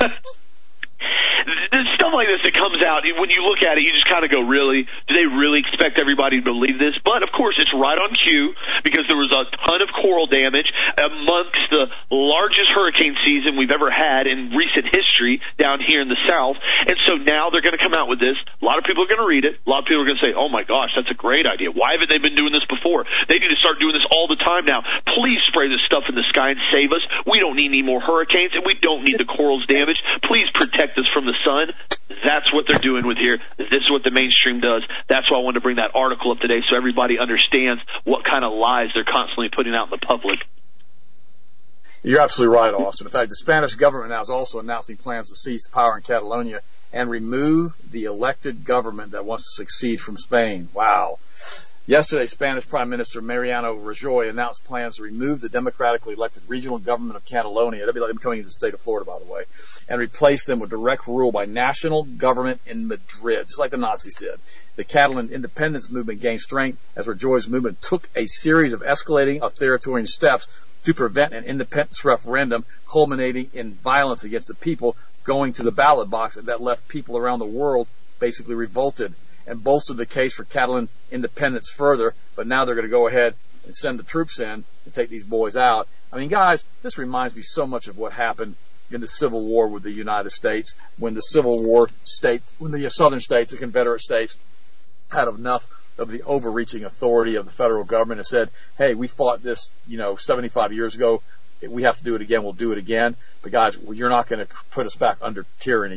Stuff like this that comes out, when you look at it, you just kind of go, really? Do they really expect everybody to believe this? But, of course, it's right on cue because there was a ton of coral damage amongst the largest hurricane season we've ever had in recent history down here in the South. And so now they're going to come out with this. A lot of people are going to read it. A lot of people are going to say, oh, my gosh, that's a great idea. Why haven't they been doing this before? They need to start doing this all the time now. Please spray this stuff in the sky and save us. We don't need any more hurricanes, and we don't need the corals damaged. Please protect us from the sun. That's what they're doing with here. This is what the mainstream does. That's why I wanted to bring that article up today so everybody understands what kind of lies they're constantly putting out in the public. You're absolutely right, Austin. In fact, the Spanish government now is also announcing plans to seize power in Catalonia and remove the elected government that wants to succeed from Spain. Wow. Yesterday, Spanish Prime Minister Mariano Rajoy announced plans to remove the democratically elected regional government of Catalonia. That'd be like becoming the state of Florida, by the way, and replace them with direct rule by national government in Madrid, just like the Nazis did. The Catalan independence movement gained strength as Rajoy's movement took a series of escalating authoritarian steps to prevent an independence referendum, culminating in violence against the people going to the ballot box, and that left people around the world basically revolted and bolstered the case for Catalan independence further. But now they're going to go ahead and send the troops in and take these boys out. I mean, guys, this reminds me so much of what happened in the Civil War with the United States, when the Civil War states, when the southern states, the Confederate states, had enough of the overreaching authority of the federal government and said, hey, we fought this, you know, seventy-five years ago. If we have to do it again, we'll do it again. But guys, you're not going to put us back under tyranny.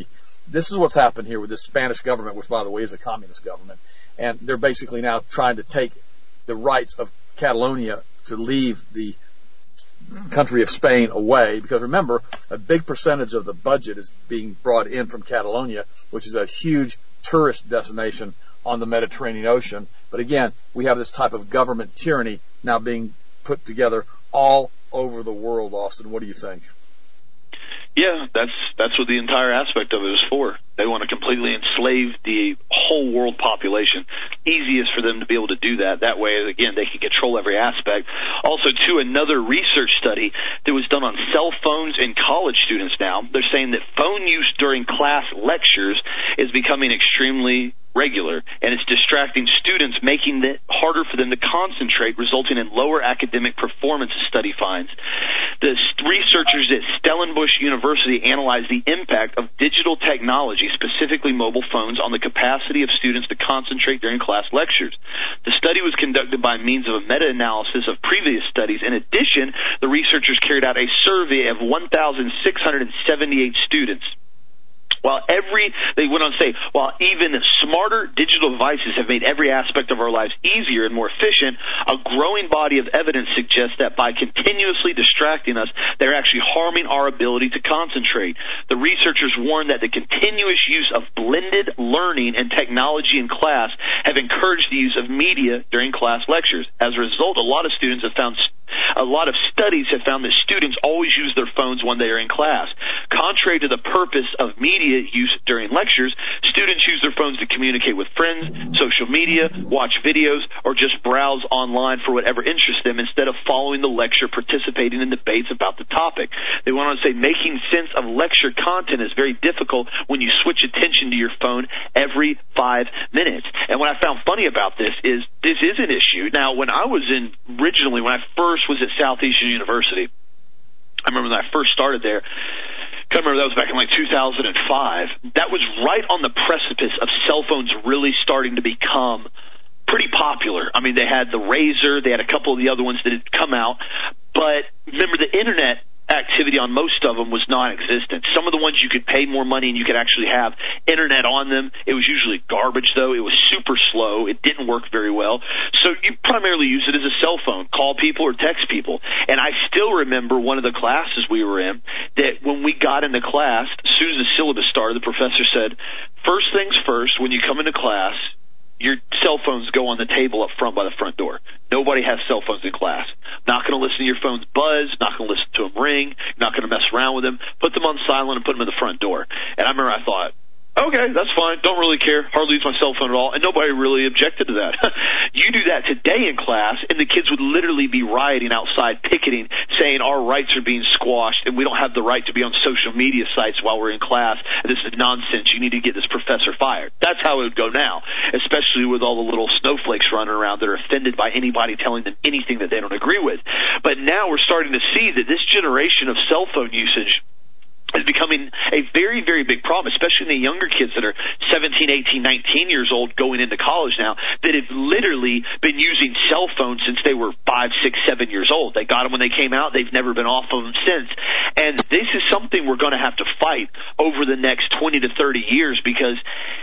this is what's happened here with this Spanish government, which, by the way, is a communist government. And they're basically now trying to take the rights of Catalonia to leave the country of Spain away, because remember, a big percentage of the budget is being brought in from Catalonia, which is a huge tourist destination on the Mediterranean Ocean. But again, we have this type of government tyranny now being put together all over the world. Austin, what do you think? Yeah, that's that's what the entire aspect of it is for. They want to completely enslave the whole world population. Easiest for them to be able to do that. That way, again, they can control every aspect. Also, too, another research study that was done on cell phones in college students now, they're saying that phone use during class lectures is becoming extremely regular, and it's distracting students, making it harder for them to concentrate, resulting in lower academic performance, study finds. The researchers at Stellenbosch University analyzed the impact of digital technology, specifically mobile phones, on the capacity of students to concentrate during class lectures. The study was conducted by means of a meta-analysis of previous studies. In addition, the researchers carried out a survey of one thousand six hundred seventy-eight students. While every, they went on to say, while even smarter digital devices have made every aspect of our lives easier and more efficient, a growing body of evidence suggests that by continuously distracting us, they're actually harming our ability to concentrate. The researchers warn that the continuous use of blended learning and technology in class have encouraged the use of media during class lectures. As a result, a lot of students have found A lot of studies have found that students always use their phones when they are in class. Contrary to the purpose of media use during lectures, students use their phones to communicate with friends, social media, watch videos, or just browse online for whatever interests them instead of following the lecture, participating in debates about the topic. They went on to say making sense of lecture content is very difficult when you switch attention to your phone every five minutes. And what I found funny about this is this is an issue. Now, when I was in, originally, when I first was at Southeastern University, I remember when I first started there, I remember that was back in like two thousand five. That was right on the precipice of cell phones really starting to become pretty popular. I mean, they had the Razr, they had a couple of the other ones that had come out, but remember the internet activity on most of them was non-existent. Some of the ones you could pay more money and you could actually have internet on them. It was usually garbage, though. It was super slow. It didn't work very well. So you primarily use it as a cell phone, call people or text people. And I still remember one of the classes we were in that when we got into class, as soon as the syllabus started, the professor said, first things first, when you come into class, your cell phones go on the table up front by the front door. Nobody has cell phones in class. Not going to listen to your phone's buzz. Not going to listen to them ring. Not going to mess around with them. Put them on silent and put them in the front door. And I remember I thought, okay, that's fine. Don't really care. Hardly use my cell phone at all. And nobody really objected to that. You do that today in class, and the kids would literally be rioting outside, picketing, saying our rights are being squashed, and we don't have the right to be on social media sites while we're in class. This is nonsense. You need to get this professor fired. That's how it would go now, especially with all the little snowflakes running around that are offended by anybody telling them anything that they don't agree with. But now we're starting to see that this generation of cell phone usage is becoming a very, very big problem, especially in the younger kids that are seventeen, eighteen, nineteen years old going into college now that have literally been using cell phones since they were five, six, seven years old. They got them when they came out. They've never been off of them since. And this is something we're going to have to fight over the next twenty to thirty years because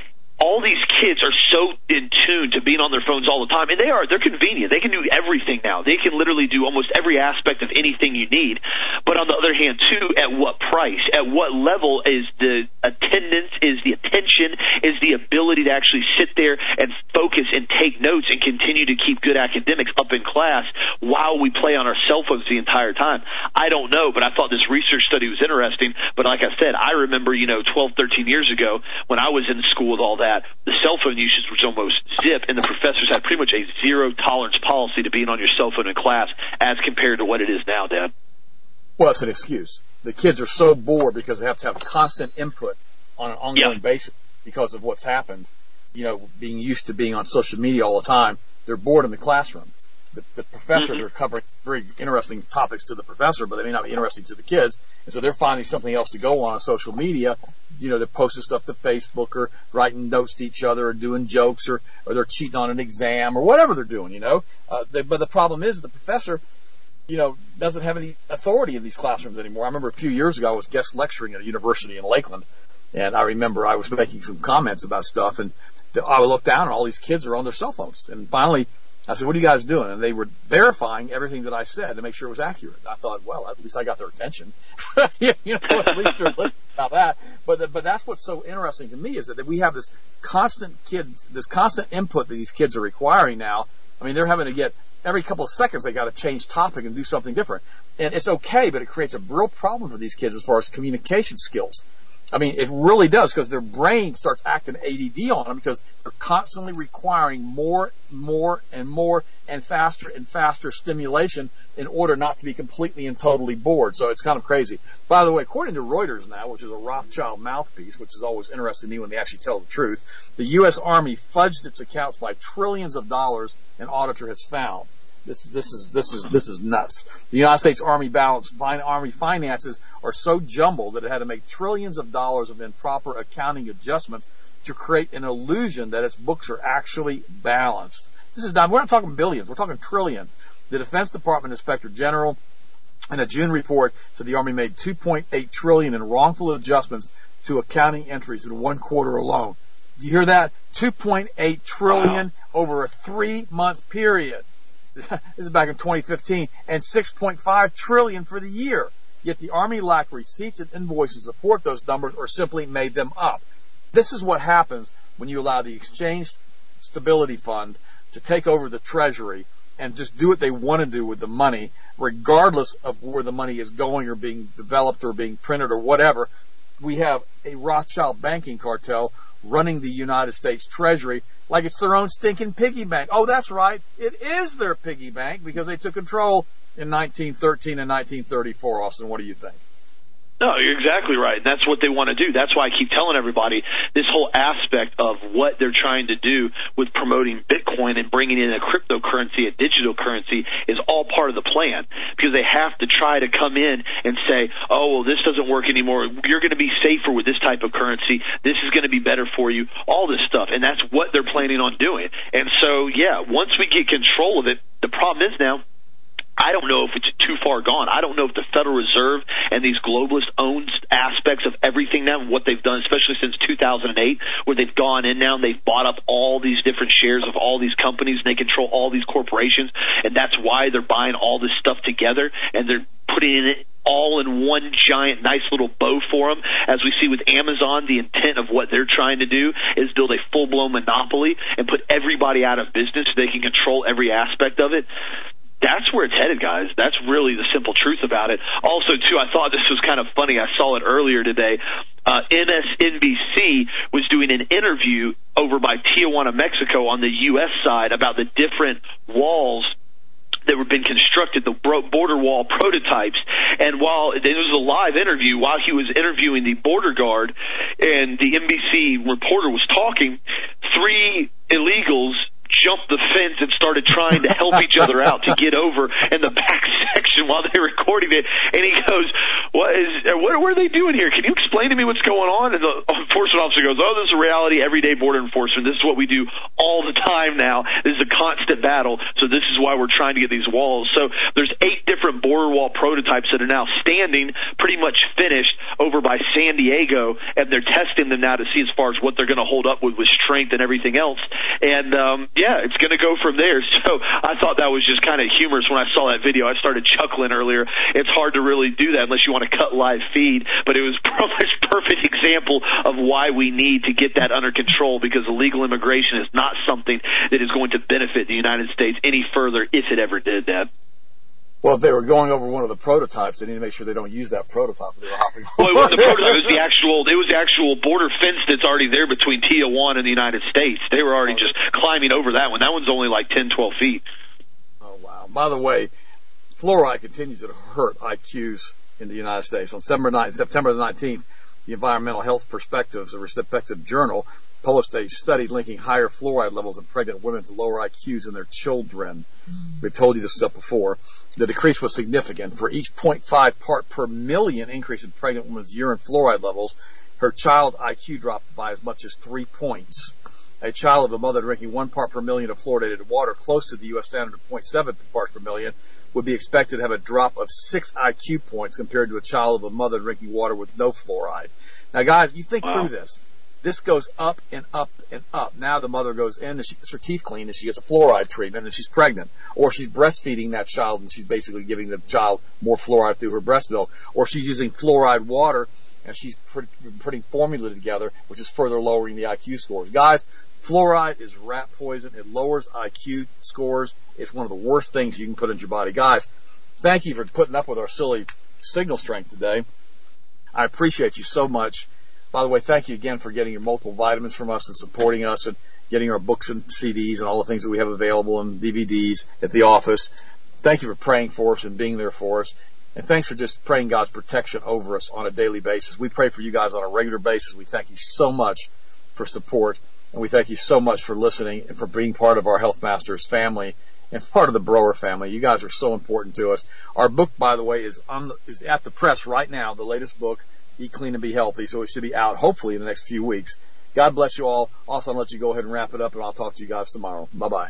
all these kids are so in tune to being on their phones all the time, and they are. They're convenient. They can do everything now. They can literally do almost every aspect of anything you need. But on the other hand, too, at what price? At what level is the attendance, is the attention, is the ability to actually sit there and focus and take notes and continue to keep good academics up in class while we play on our cell phones the entire time? I don't know, but I thought this research study was interesting. But like I said, I remember, you know, twelve, thirteen years ago when I was in school with all that, That, the cell phone usage was almost zip, and the professors had pretty much a zero tolerance policy to being on your cell phone in class as compared to what it is now, Dad. Well, it's an excuse. The kids are so bored because they have to have constant input on an ongoing yep. basis because of what's happened, you know, being used to being on social media all the time. They're bored in the classroom. The, the professors mm-hmm. are covering very interesting topics to the professor, but they may not be interesting to the kids. And so they're finding something else to go on on social media. You know, they're posting stuff to Facebook or writing notes to each other or doing jokes or, or they're cheating on an exam or whatever they're doing, you know. Uh, they, but the problem is the professor, you know, doesn't have any authority in these classrooms anymore. I remember a few years ago I was guest lecturing at a university in Lakeland, And I remember I was making some comments about stuff, and I would look down, and all these kids are on their cell phones. And finally, I said, what are you guys doing? And they were verifying everything that I said to make sure it was accurate. I thought, well, at least I got their attention. you know, at least they're listening about that. But the, but that's what's so interesting to me is that, that we have this constant kid, this constant input that these kids are requiring now. I mean, they're having to get every couple of seconds they got to change topic and do something different. And it's okay, but it creates a real problem for these kids as far as communication skills. I mean, it really does, because their brain starts acting A D D on them because they're constantly requiring more, more, and more, and faster and faster stimulation in order not to be completely and totally bored. So it's kind of crazy. By the way, according to Reuters now, which is a Rothschild mouthpiece, which is always interesting to me when they actually tell the truth, the U S Army fudged its accounts by trillions of dollars, an auditor has found. This is, this is, this is, this is nuts. The United States Army balance, Army finances are so jumbled that it had to make trillions of dollars of improper accounting adjustments to create an illusion that its books are actually balanced. This is not, we're not talking billions, we're talking trillions. The Defense Department Inspector General in a June report said the Army made two point eight trillion dollars in wrongful adjustments to accounting entries in one quarter alone. Do you hear that? two point eight trillion dollars wow. over a three-month period. This is back in twenty fifteen, and six point five trillion dollars for the year. Yet the Army lacked receipts and invoices to support those numbers or simply made them up. This is what happens when you allow the Exchange Stability Fund to take over the Treasury and just do what they want to do with the money, regardless of where the money is going or being developed or being printed or whatever. We have a Rothschild banking cartel running the United States Treasury like it's their own stinking piggy bank. Oh, that's right. It is their piggy bank because they took control in nineteen thirteen and nineteen thirty-four, Austin. What do you think? No, you're exactly right. That's what they want to do. That's why I keep telling everybody this whole aspect of what they're trying to do with promoting Bitcoin and bringing in a cryptocurrency, a digital currency, is all part of the plan, because they have to try to come in and say, oh, well, this doesn't work anymore. You're going to be safer with this type of currency. This is going to be better for you, all this stuff. And that's what they're planning on doing. And so, yeah, once we get control of it, the problem is now, I don't know if it's too far gone. I don't know if the Federal Reserve and these globalists own aspects of everything now, what they've done, especially since two thousand eight, where they've gone in now and they've bought up all these different shares of all these companies, and they control all these corporations, and that's why they're buying all this stuff together, and they're putting it all in one giant nice little bow for them. As we see with Amazon, the intent of what they're trying to do is build a full-blown monopoly and put everybody out of business so they can control every aspect of it. That's where it's headed, guys. That's really the simple truth about it. Also, too, I thought this was kind of funny. I saw it earlier today. Uh, M S N B C was doing an interview over by Tijuana, Mexico on the U S side about the different walls that were been constructed, the border wall prototypes. And while it was a live interview, while he was interviewing the border guard and the N B C reporter was talking, three illegals jumped the fence and started trying to help each other out to get over in the back section while they were recording it. And he goes, what is, what, what are they doing here? Can you explain to me what's going on? And the enforcement officer goes, oh, this is a reality, everyday border enforcement. This is what we do all the time now. This is a constant battle. So this is why we're trying to get these walls. So there's eight different border wall prototypes that are now standing, pretty much finished, over by San Diego. And they're testing them now to see as far as what they're going to hold up with with strength and everything else. And, um, yeah, it's going to go from there. So I thought that was just kind of humorous when I saw that video. I started chuckling earlier. It's hard to really do that unless you want to cut live feed, but it was a perfect example of why we need to get that under control, because illegal immigration is not something that is going to benefit the United States any further if it ever did that. Well, if they were going over one of the prototypes, they need to make sure they don't use that prototype. They were hopping well, it wasn't the prototype. It was the actual. It was the actual border fence that's already there between Tijuana and the United States. They were already just climbing over that one. That one's only like ten, twelve feet. Oh wow! By the way, fluoride continues to hurt I Qs in the United States. On September the nineteenth, the Environmental Health Perspectives, a respected journal, published a study linking higher fluoride levels in pregnant women to lower I Qs in their children. We've told you this was up before. The decrease was significant. For each zero point five part per million increase in pregnant women's urine fluoride levels, her child I Q dropped by as much as three points. A child of a mother drinking one part per million of fluoridated water, close to the U S standard of zero point seven parts per million, would be expected to have a drop of six I Q points compared to a child of a mother drinking water with no fluoride. Now, guys, you think wow. through this. This goes up and up and up. Now the mother goes in and she gets her teeth cleaned and she gets a fluoride treatment and she's pregnant. Or she's breastfeeding that child and she's basically giving the child more fluoride through her breast milk. Or she's using fluoride water and she's putting formula together, which is further lowering the I Q scores. Guys, fluoride is rat poison. It lowers I Q scores. It's one of the worst things you can put into your body. Guys, thank you for putting up with our silly signal strength today. I appreciate you so much. By the way, thank you again for getting your multiple vitamins from us and supporting us and getting our books and C Ds and all the things that we have available and D V Ds at the office. Thank you for praying for us and being there for us. And thanks for just praying God's protection over us on a daily basis. We pray for you guys on a regular basis. We thank you so much for support. And we thank you so much for listening and for being part of our Health Masters family and part of the Broer family. You guys are so important to us. Our book, by the way, is on the, is at the press right now, the latest book, Eat Clean and Be Healthy, so it should be out hopefully in the next few weeks. God bless you all. Also, I'll let you go ahead and wrap it up, and I'll talk to you guys tomorrow. Bye-bye.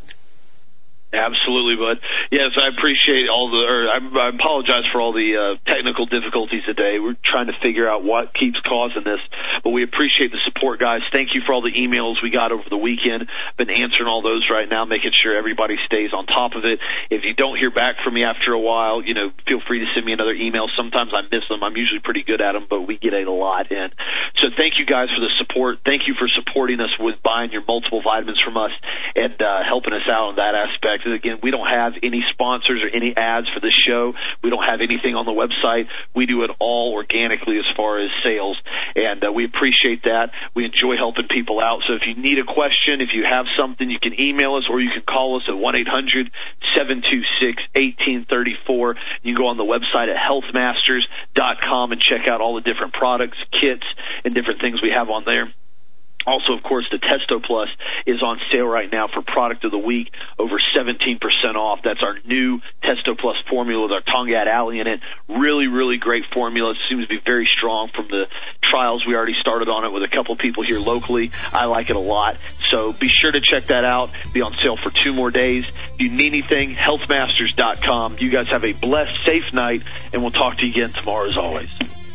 Absolutely, bud. Yes, I appreciate all the, or I, I apologize for all the uh, technical difficulties today. We're trying to figure out what keeps causing this, but we appreciate the support, guys. Thank you for all the emails we got over the weekend. Been answering all those right now, making sure everybody stays on top of it. If you don't hear back from me after a while, you know, feel free to send me another email. Sometimes I miss them. I'm usually pretty good at them, but we get a lot in. So thank you guys for the support. Thank you for supporting us with buying your multiple vitamins from us and uh, helping us out on that aspect. Again, we don't have any sponsors or any ads for this show. We don't have anything on the website. We do it all organically as far as sales, and uh, we appreciate that. We enjoy helping people out. So if you need a question, if you have something, you can email us or you can call us at one eight hundred seven two six one eight three four. You can go on the website at health masters dot com and check out all the different products, kits, and different things we have on there. Also, of course, the Testo Plus is on sale right now for Product of the Week, over seventeen percent off. That's our new Testo Plus formula with our Tongkat Alley in it. Really, really great formula. It seems to be very strong from the trials we already started on it with a couple people here locally. I like it a lot. So be sure to check that out. Be on sale for two more days. If you need anything, health masters dot com. You guys have a blessed, safe night, and we'll talk to you again tomorrow as always.